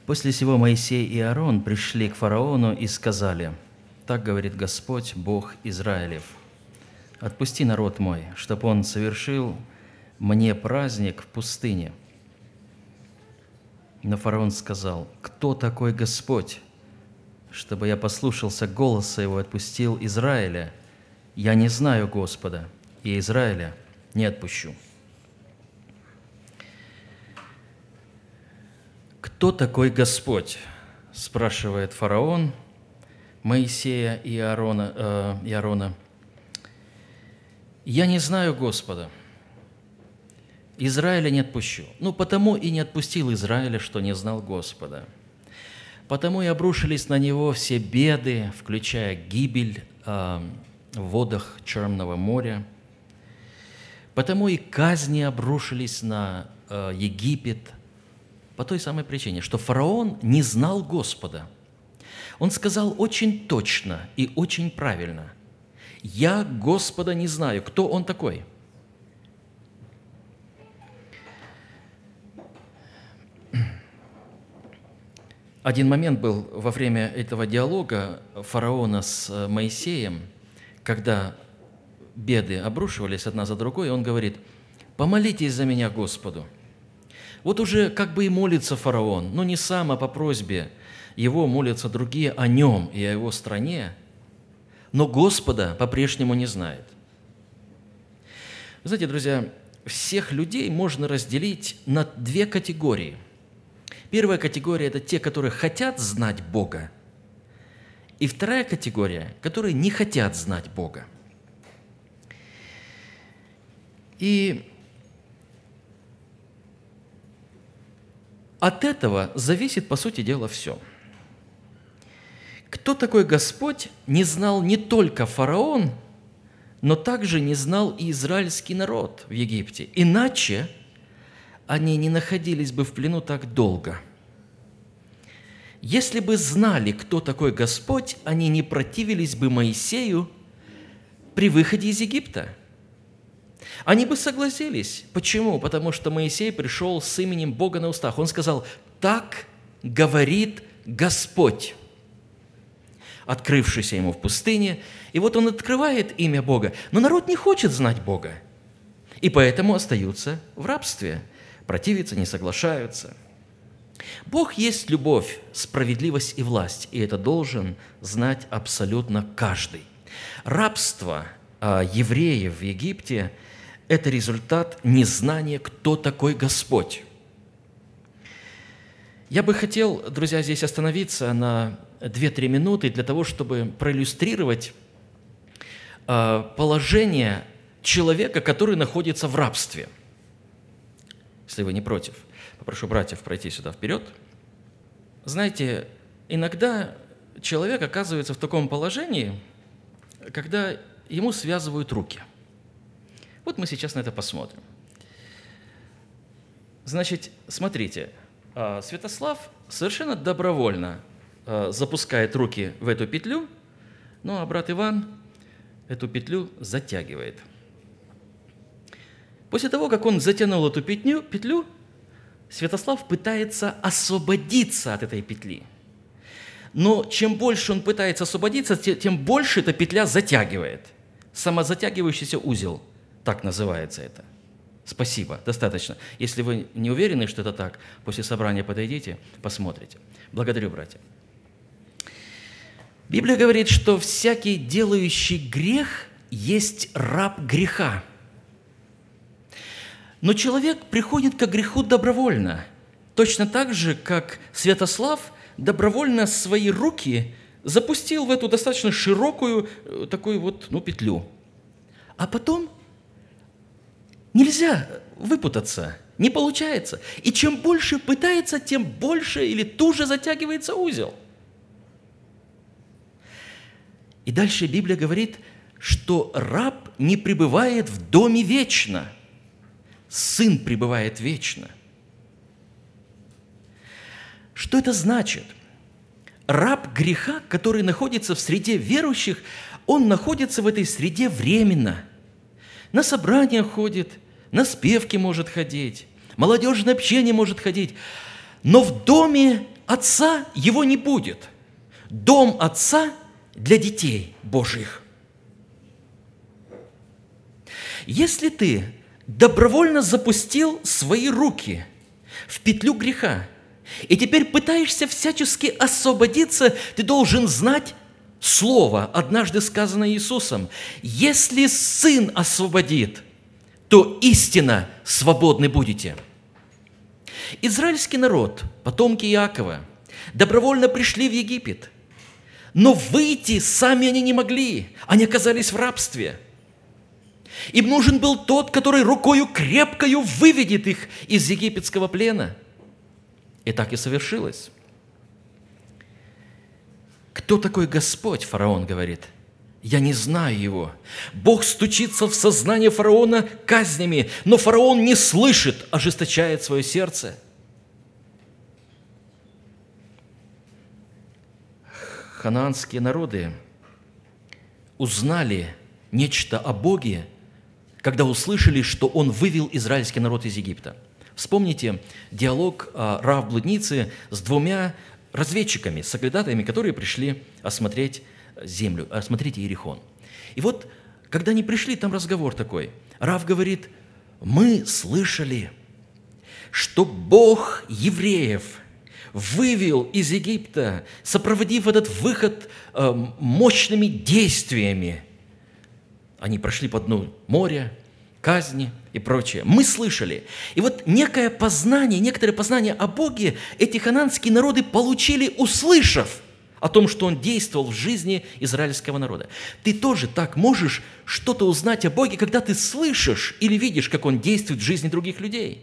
После сего Моисей и Аарон пришли к фараону и сказали: «Так говорит Господь, Бог Израилев: отпусти народ мой, чтоб он совершил мне праздник в пустыне». Но фараон сказал: «Кто такой Господь, чтобы я послушался голоса его и отпустил Израиля? Я не знаю Господа, и Израиля не отпущу». «Кто такой Господь?» – спрашивает фараон Моисея и Аарона. «Я не знаю Господа, Израиля не отпущу». Потому и не отпустил Израиля, что не знал Господа. Потому и обрушились на него все беды, включая гибель в водах Черного моря. Потому и казни обрушились на Египет, по той самой причине, что фараон не знал Господа. Он сказал очень точно и очень правильно: «Я Господа не знаю». Кто он такой? Один момент был во время этого диалога фараона с Моисеем, когда беды обрушивались одна за другой, и он говорит: «Помолитесь за меня Господу». Вот уже как бы и молится фараон, но не сам, а по просьбе его молятся другие о нем и о его стране, но Господа по-прежнему не знает. Вы знаете, друзья, всех людей можно разделить на две категории. Первая категория – это те, которые хотят знать Бога, и вторая категория – которые не хотят знать Бога. И от этого зависит, по сути дела, все. Кто такой Господь, не знал не только фараон, но также не знал и израильский народ в Египте. Иначе они не находились бы в плену так долго. Если бы знали, кто такой Господь, они не противились бы Моисею при выходе из Египта. Они бы согласились. Почему? Потому что Моисей пришел с именем Бога на устах. Он сказал: «Так говорит Господь», открывшийся ему в пустыне. И вот он открывает имя Бога. Но народ не хочет знать Бога. И поэтому остаются в рабстве. Противятся, не соглашаются. Бог есть любовь, справедливость и власть. И это должен знать абсолютно каждый. Рабство евреев в Египте – это результат незнания, кто такой Господь. Я бы хотел, друзья, здесь остановиться на 2-3 минуты для того, чтобы проиллюстрировать положение человека, который находится в рабстве. Если вы не против, попрошу братьев пройти сюда вперед. Знаете, иногда человек оказывается в таком положении, когда ему связывают руки. Вот мы сейчас на это посмотрим. Значит, смотрите, Святослав совершенно добровольно запускает руки в эту петлю, ну а брат Иван эту петлю затягивает. После того, как он затянул эту петлю, Святослав пытается освободиться от этой петли. Но чем больше он пытается освободиться, тем больше эта петля затягивает. Самозатягивающийся узел. Так называется это. Спасибо, достаточно. Если вы не уверены, что это так, после собрания подойдите, посмотрите. Благодарю, братья. Библия говорит, что всякий, делающий грех, есть раб греха. Но человек приходит к греху добровольно. Точно так же, как Святослав добровольно свои руки запустил в эту достаточно широкую такую петлю. А потом нельзя выпутаться, не получается. И чем больше пытается, тем больше или туже затягивается узел. И дальше Библия говорит, что раб не пребывает в доме вечно, сын пребывает вечно. Что это значит? Раб греха, который находится в среде верующих, он находится в этой среде временно. На собрания ходит, на спевки может ходить, молодежное общение может ходить, но в доме отца его не будет. Дом отца для детей Божьих. Если ты добровольно запустил свои руки в петлю греха, и теперь пытаешься всячески освободиться, ты должен знать слово, однажды сказанное Иисусом: «Если Сын освободит, то истинно свободны будете». Израильский народ, потомки Иакова, добровольно пришли в Египет, но выйти сами они не могли, они оказались в рабстве. Им нужен был тот, который рукою крепкою выведет их из египетского плена. И так и совершилось. Кто такой Господь, фараон говорит? Я не знаю его. Бог стучится в сознание фараона казнями, но фараон не слышит, ожесточает свое сердце. Ханаанские народы узнали нечто о Боге, когда услышали, что Он вывел израильский народ из Египта. Вспомните диалог Раав-блудницы с двумя разведчиками, соглядатаями, которые пришли осмотреть землю, осмотреть Иерихон. И вот, когда они пришли, там разговор такой. Раав говорит: мы слышали, что Бог евреев вывел из Египта, сопроводив этот выход мощными действиями. Они прошли по дну моря, казни и прочее. Мы слышали. И вот некое познание о Боге эти хананские народы получили, услышав о том, что Он действовал в жизни израильского народа. Ты тоже так можешь что-то узнать о Боге, когда ты слышишь или видишь, как Он действует в жизни других людей.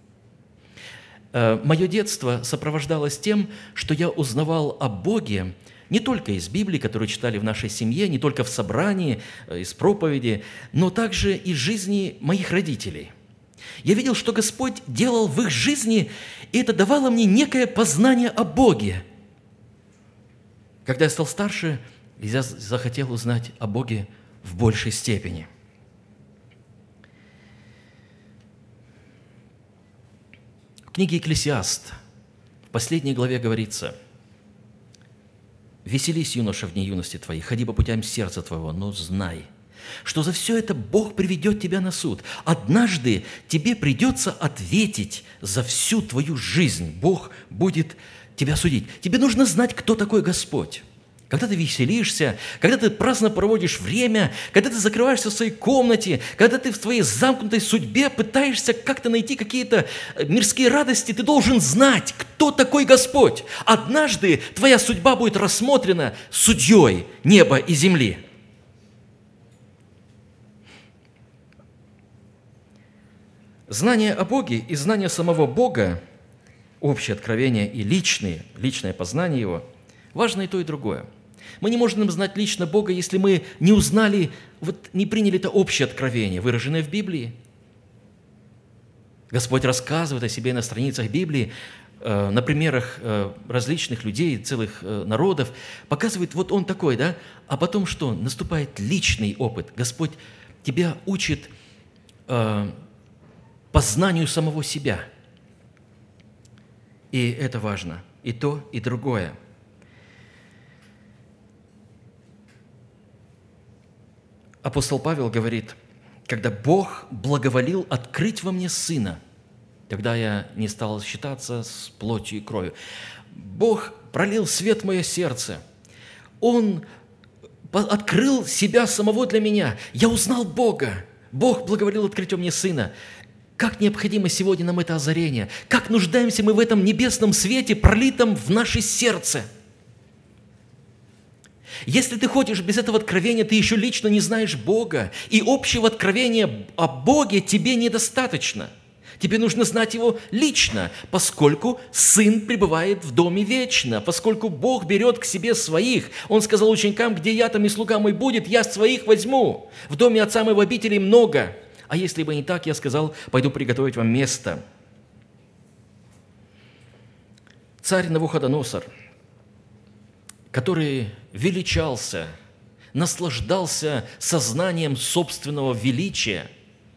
Мое детство сопровождалось тем, что я узнавал о Боге не только из Библии, которую читали в нашей семье, не только в собрании, из проповеди, но также из жизни моих родителей. Я видел, что Господь делал в их жизни, и это давало мне некое познание о Боге. Когда я стал старше, я захотел узнать о Боге в большей степени. В книге «Екклесиаст» в последней главе говорится: «Веселись, юноша, в дни юности твоей, ходи по путям сердца твоего, но знай, что за все это Бог приведет тебя на суд. Однажды тебе придется ответить за всю твою жизнь. Бог будет тебя судить». Тебе нужно знать, кто такой Господь. Когда ты веселишься, когда ты праздно проводишь время, когда ты закрываешься в своей комнате, когда ты в твоей замкнутой судьбе пытаешься как-то найти какие-то мирские радости, ты должен знать, кто такой Господь. Однажды твоя судьба будет рассмотрена судьей неба и земли. Знание о Боге и знание самого Бога, общее откровение и личное познание Его, важно и то, и другое. Мы не можем знать лично Бога, если мы не узнали, не приняли это общее откровение, выраженное в Библии. Господь рассказывает о себе на страницах Библии, на примерах различных людей, целых народов, показывает, вот Он такой, да? А потом что? Наступает личный опыт. Господь тебя учит познанию самого себя. И это важно. И то, и другое. Апостол Павел говорит: когда Бог благоволил открыть во мне Сына, тогда я не стал считаться с плотью и кровью. Бог пролил свет в мое сердце. Он открыл себя самого для меня. Я узнал Бога. Бог благоволил открыть во мне Сына. Как необходимо сегодня нам это озарение. Как нуждаемся мы в этом небесном свете, пролитом в наше сердце. Если ты ходишь без этого откровения, ты еще лично не знаешь Бога, и общего откровения о Боге тебе недостаточно. Тебе нужно знать Его лично, поскольку Сын пребывает в доме вечно, поскольку Бог берет к себе своих. Он сказал ученикам: где я, там и слуга мой будет, я своих возьму. В доме Отца моего обителей много. А если бы не так, я сказал: пойду приготовить вам место. Царь Навуходоносор, который величался, наслаждался сознанием собственного величия,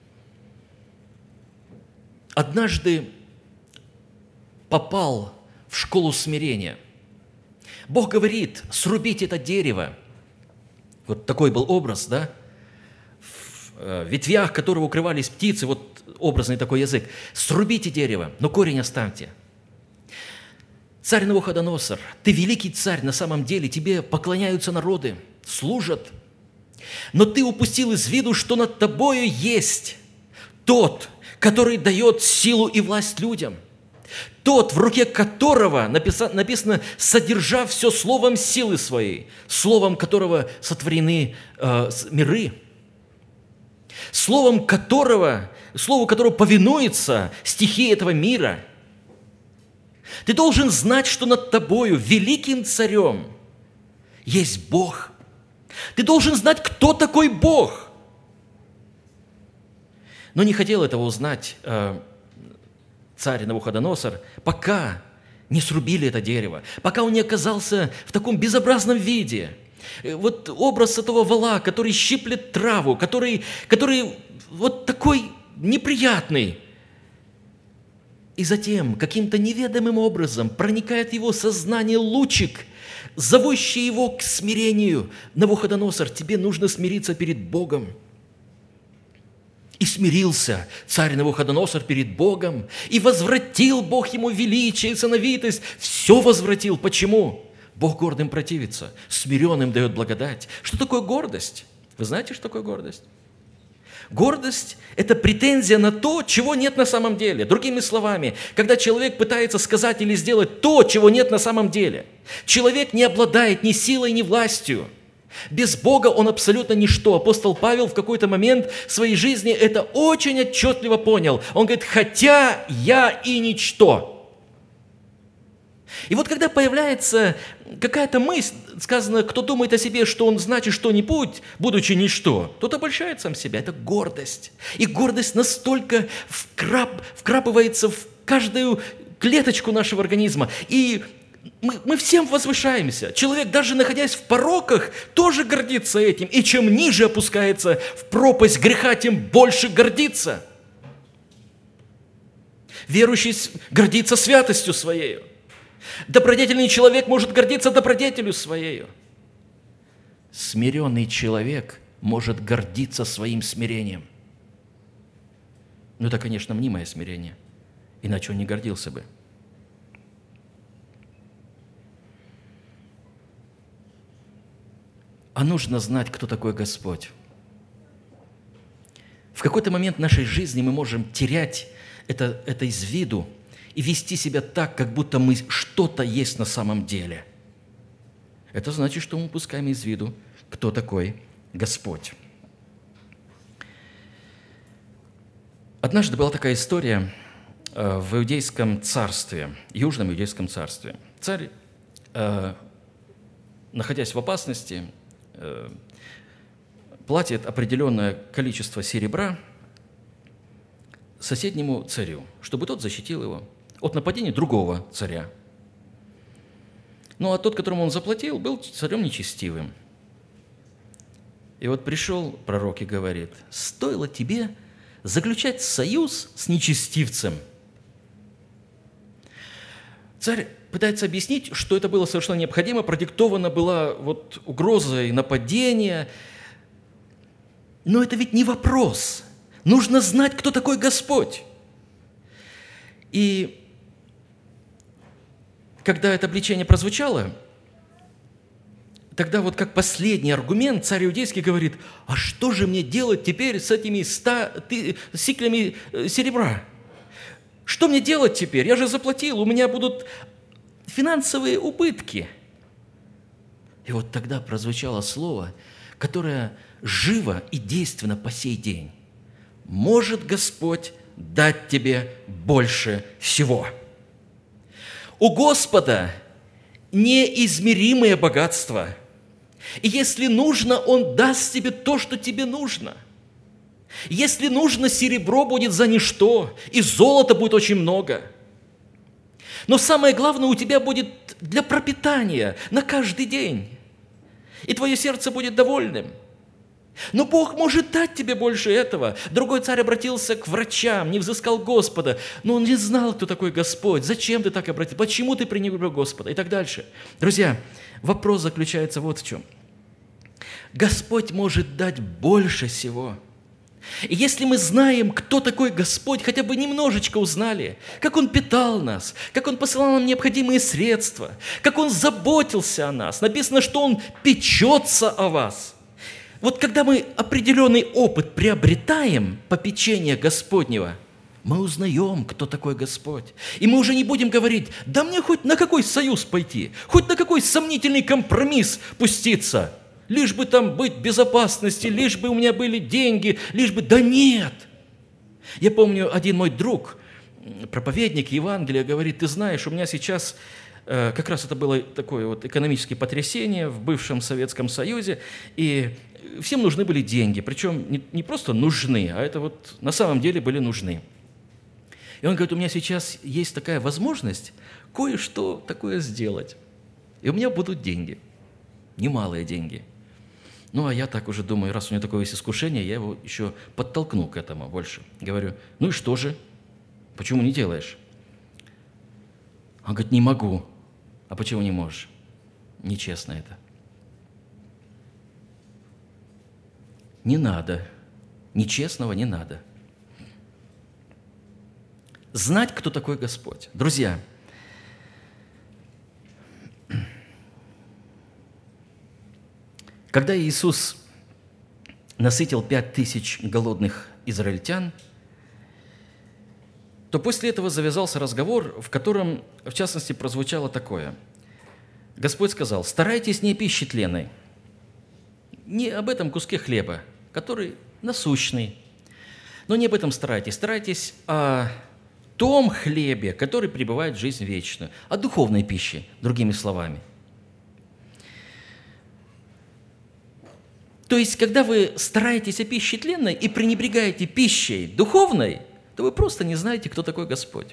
однажды попал в в школу смирения. Бог говорит, срубите это дерево. Вот такой был образ, да? В ветвях которого укрывались птицы, вот образный такой язык. Срубите дерево, но корень оставьте. Царь Навуходоносор, ты великий царь, на самом деле тебе поклоняются народы, служат. Но ты упустил из виду, что над тобою есть тот, который дает силу и власть людям. Тот, в руке которого написано, содержав все словом силы своей, словом которого сотворены миры, слову которого повинуется стихия этого мира. Ты должен знать, что над тобою, великим царем, есть Бог. Ты должен знать, кто такой Бог. Но не хотел этого узнать царь Навуходоносор, пока не срубили это дерево, пока он не оказался в таком безобразном виде. Вот образ этого вола, который щиплет траву, который вот такой неприятный. И затем каким-то неведомым образом проникает в его сознание лучик, зовущий его к смирению. Навуходоносор, тебе нужно смириться перед Богом. И смирился царь Навуходоносор перед Богом, и возвратил Бог ему величие и сыновитость. Все возвратил. Почему? Бог гордым противится, смиренным дает благодать. Что такое гордость? Вы знаете, что такое гордость? Гордость – это претензия на то, чего нет на самом деле. Другими словами, когда человек пытается сказать или сделать то, чего нет на самом деле, человек не обладает ни силой, ни властью. Без Бога он абсолютно ничто. Апостол Павел в какой-то момент в своей жизни это очень отчетливо понял. Он говорит, хотя я и ничто. И вот когда появляется какая-то мысль, сказано, кто думает о себе, что он значит что-нибудь, будучи ничто, тот обольщает сам себя. Это гордость. И гордость настолько вкрапывается в каждую клеточку нашего организма. И мы всем возвышаемся. Человек, даже находясь в пороках, тоже гордится этим. И чем ниже опускается в пропасть греха, тем больше гордится. Верующий гордится святостью своей. Добродетельный человек может гордиться добродетелью своей. Смиренный человек может гордиться своим смирением. Но это, конечно, мнимое смирение, иначе он не гордился бы. А нужно знать, кто такой Господь. В какой-то момент нашей жизни мы можем терять это из виду и вести себя так, как будто мы что-то есть на самом деле. Это значит, что мы упускаем из виду, кто такой Господь. Однажды была такая история в Иудейском царстве, Южном Иудейском царстве. Царь, находясь в опасности, платит определенное количество серебра соседнему царю, чтобы тот защитил его от нападения другого царя. Ну, а тот, которому он заплатил, был царем нечестивым. И вот пришел пророк и говорит, стоило тебе заключать союз с нечестивцем. Царь пытается объяснить, что это было совершенно необходимо, продиктована была вот угрозой нападения. Но это ведь не вопрос. Нужно знать, кто такой Господь. И когда это обличение прозвучало, тогда вот как последний аргумент царь Иудейский говорит, а что же мне делать теперь с этими 100 сиклями серебра? Что мне делать теперь? Я же заплатил, у меня будут финансовые убытки. И вот тогда прозвучало слово, которое живо и действенно по сей день. Может Господь дать тебе больше всего. У Господа неизмеримое богатство. И если нужно, Он даст тебе то, что тебе нужно. Если нужно, серебро будет за ничто, и золота будет очень много. Но самое главное, у тебя будет для пропитания на каждый день. И твое сердце будет довольным. Но Бог может дать тебе больше этого. Другой царь обратился к врачам, не взыскал Господа, но он не знал, кто такой Господь. Зачем ты так обратился? Почему ты пренебрег Господа? И так дальше. Друзья, вопрос заключается вот в чем. Господь может дать больше всего. И если мы знаем, кто такой Господь, хотя бы немножечко узнали, как Он питал нас, как Он посылал нам необходимые средства, как Он заботился о нас, написано, что Он печется о вас. Вот когда мы определенный опыт приобретаем попечения Господнего, мы узнаем, кто такой Господь. И мы уже не будем говорить, да мне хоть на какой союз пойти, хоть на какой сомнительный компромисс пуститься, лишь бы там быть в безопасности, лишь бы у меня были деньги, лишь бы… Да нет! Я помню, один мой друг, проповедник Евангелия, говорит, ты знаешь, у меня сейчас… Как раз это было такое вот экономическое потрясение в бывшем Советском Союзе, и всем нужны были деньги, причем не просто нужны, а это вот на самом деле были нужны. И он говорит, у меня сейчас есть такая возможность кое-что такое сделать, и у меня будут деньги, немалые деньги. Ну, а я так уже думаю, раз у меня такое есть искушение, я его еще подтолкну к этому больше. Говорю, ну и что же? Почему не делаешь? Он говорит, не могу. А почему не можешь? Нечестно это. Не надо. Нечестного не надо. Знать, кто такой Господь. Друзья, когда Иисус насытил 5000 голодных израильтян, то после этого завязался разговор, в котором, в частности, прозвучало такое. Господь сказал, старайтесь не о пище тленной, не об этом куске хлеба, который насущный, но не об этом старайтесь. Старайтесь о том хлебе, который пребывает в жизнь вечную, о духовной пище, другими словами. То есть, когда вы стараетесь о пище тленной и пренебрегаете пищей духовной, то вы просто не знаете, кто такой Господь.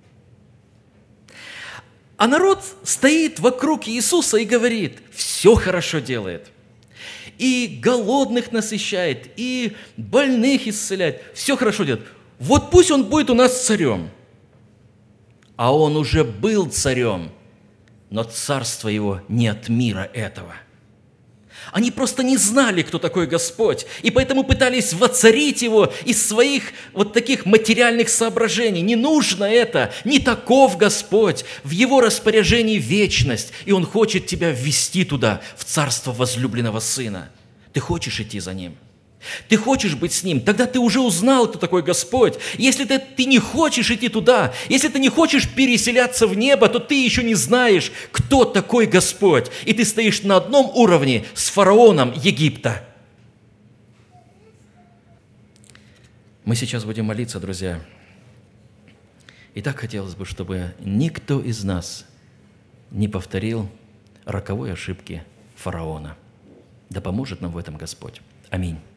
А народ стоит вокруг Иисуса и говорит, все хорошо делает. И голодных насыщает, и больных исцеляет. Все хорошо делает. Вот пусть он будет у нас царем. А он уже был царем, но царство его не от мира этого. Они просто не знали, кто такой Господь, и поэтому пытались воцарить Его из своих вот таких материальных соображений. Не нужно это, не таков Господь, в Его распоряжении вечность, и Он хочет тебя ввести туда, в царство возлюбленного Сына. Ты хочешь идти за Ним? Ты хочешь быть с Ним? Тогда ты уже узнал, кто такой Господь. Если ты не хочешь идти туда, если ты не хочешь переселяться в небо, то ты еще не знаешь, кто такой Господь. И ты стоишь на одном уровне с фараоном Египта. Мы сейчас будем молиться, друзья. И так хотелось бы, чтобы никто из нас не повторил роковой ошибки фараона. Да поможет нам в этом Господь. Аминь.